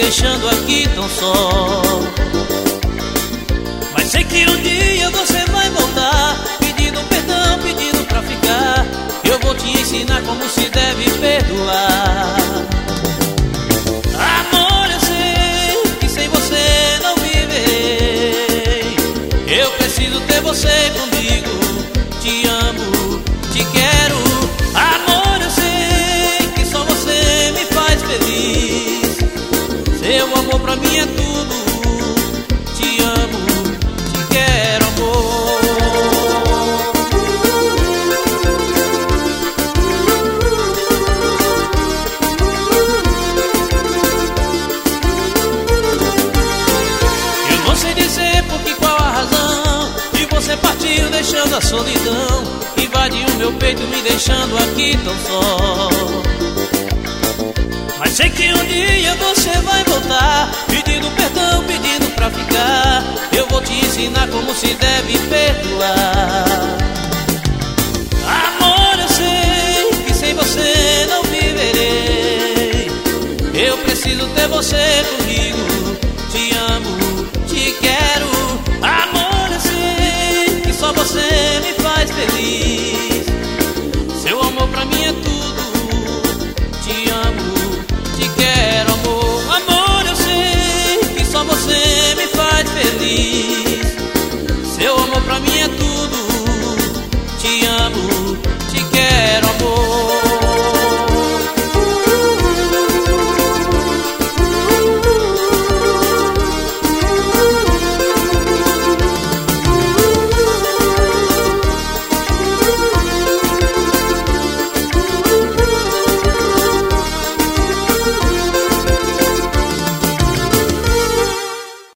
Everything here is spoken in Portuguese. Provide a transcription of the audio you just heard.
deixando aqui tão só. Mas sei que um dia você vai voltar, pedindo perdão, pedindo pra ficar. Eu vou te ensinar como se deve perdoar. Amor, eu sei que sem você não viverei. Eu preciso ter você comigo. Te amo, te quero. Amor, eu sei que só você me faz feliz. Seu amor pra mim é tudo. Te amo, te quero, amor. Eu não sei dizer por que, qual a razão que você partiu deixando a solidão. Invadiu meu peito me deixando aqui tão só. Mas sei que um dia você vai voltar, pedindo perdão, pedindo pra ficar. Eu vou te ensinar como se deve perdoar. Amor, eu sei que sem você não viverei. Eu preciso ter você comigo. Te amo, te quero. Amor, eu sei que só você me faz feliz.